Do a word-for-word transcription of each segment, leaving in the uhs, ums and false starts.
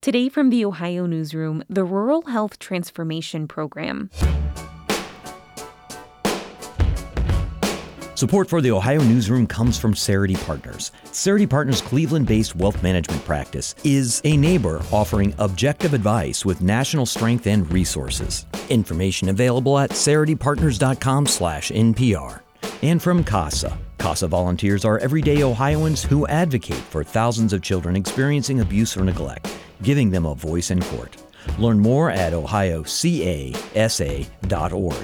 Today from the Ohio Newsroom, the Rural Health Transformation Program. Support for the Ohio Newsroom comes from Cerity Partners. Cerity Partners' Cleveland-based wealth management practice is a neighbor offering objective advice with national strength and resources. Information available at ceritypartners.com slash NPR. And from CASA. CASA volunteers are everyday Ohioans who advocate for thousands of children experiencing abuse or neglect, giving them a voice in court. Learn more at ohio c a s a dot org.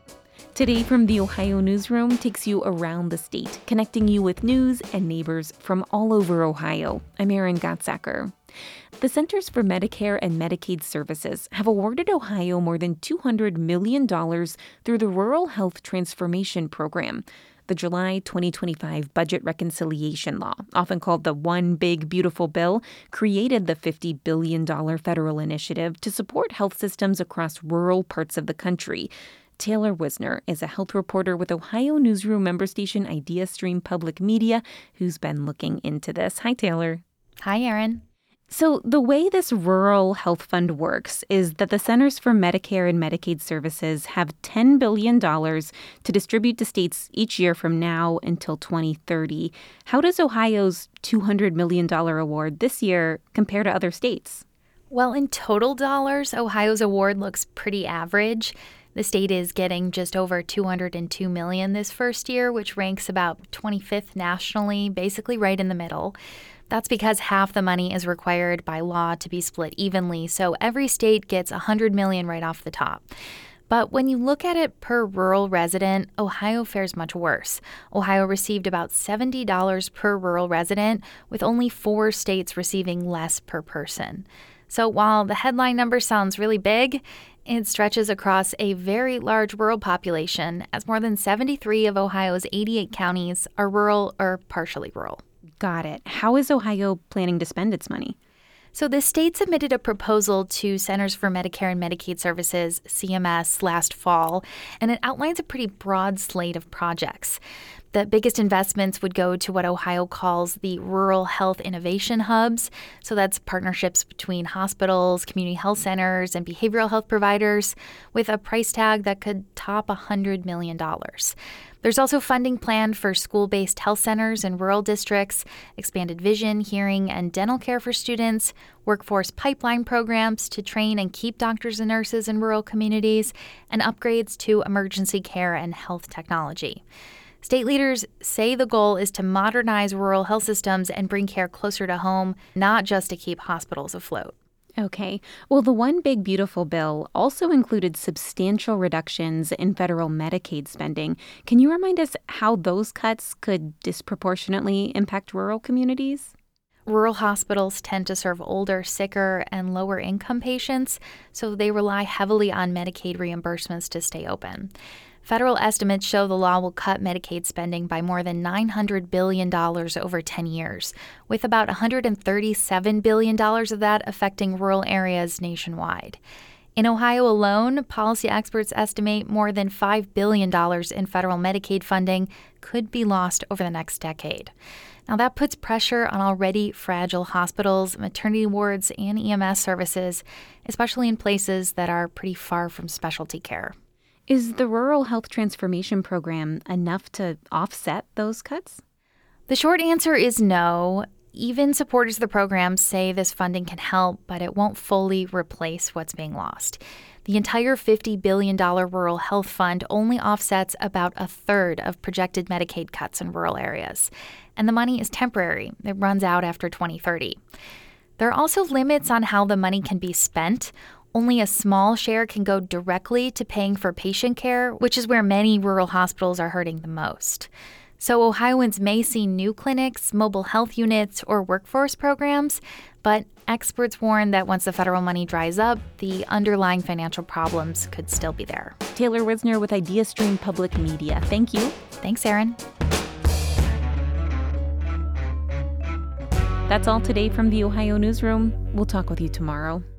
Today from the Ohio Newsroom takes you around the state, connecting you with news and neighbors from all over Ohio. I'm Erin Gottsacker. The Centers for Medicare and Medicaid Services have awarded Ohio more than two hundred million dollars through the Rural Health Transformation Program. The July twenty twenty-five Budget Reconciliation Law, often called the One Big Beautiful Bill, created the fifty billion dollars federal initiative to support health systems across rural parts of the country. Taylor Wisner is a health reporter with Ohio Newsroom member station IdeaStream Public Media who's been looking into this. Hi, Taylor. Hi, Erin. So the way this Rural Health Fund works is that the Centers for Medicare and Medicaid Services have ten billion dollars to distribute to states each year from now until twenty thirty. How does Ohio's two hundred million dollars award this year compare to other states? Well, in total dollars, Ohio's award looks pretty average. The state is getting just over two hundred two million dollars this first year, which ranks about twenty-fifth nationally, basically right in the middle. That's because half the money is required by law to be split evenly, so every state gets one hundred million dollars right off the top. But when you look at it per rural resident, Ohio fares much worse. Ohio received about seventy dollars per rural resident, with only four states receiving less per person. So while the headline number sounds really big, it stretches across a very large rural population, as more than seventy-three of Ohio's eighty-eight counties are rural or partially rural. Got it. How is Ohio planning to spend its money? So the state submitted a proposal to Centers for Medicare and Medicaid Services, C M S, last fall, and it outlines a pretty broad slate of projects. The biggest investments would go to what Ohio calls the Rural Health Innovation Hubs. So that's partnerships between hospitals, community health centers, and behavioral health providers with a price tag that could top one hundred million dollars. There's also funding planned for school-based health centers in rural districts, expanded vision, hearing, and dental care for students, workforce pipeline programs to train and keep doctors and nurses in rural communities, and upgrades to emergency care and health technology. State leaders say the goal is to modernize rural health systems and bring care closer to home, not just to keep hospitals afloat. Okay. Well, the One Big Beautiful Bill also included substantial reductions in federal Medicaid spending. Can you remind us how those cuts could disproportionately impact rural communities? Rural hospitals tend to serve older, sicker, and lower-income patients, so they rely heavily on Medicaid reimbursements to stay open. Federal estimates show the law will cut Medicaid spending by more than nine hundred billion dollars over ten years, with about one hundred thirty-seven billion dollars of that affecting rural areas nationwide. In Ohio alone, policy experts estimate more than five billion dollars in federal Medicaid funding could be lost over the next decade. Now, that puts pressure on already fragile hospitals, maternity wards, and E M S services, especially in places that are pretty far from specialty care. Is the Rural Health Transformation Program enough to offset those cuts? The short answer is no. Even supporters of the program say this funding can help, but it won't fully replace what's being lost. The entire fifty billion dollars Rural Health Fund only offsets about a third of projected Medicaid cuts in rural areas. And the money is temporary. It runs out after twenty thirty. There are also limits on how the money can be spent. Only a small share can go directly to paying for patient care, which is where many rural hospitals are hurting the most. So Ohioans may see new clinics, mobile health units, or workforce programs, but experts warn that once the federal money dries up, the underlying financial problems could still be there. Taylor Wisner with IdeaStream Public Media. Thank you. Thanks, Erin. That's all today from the Ohio Newsroom. We'll talk with you tomorrow.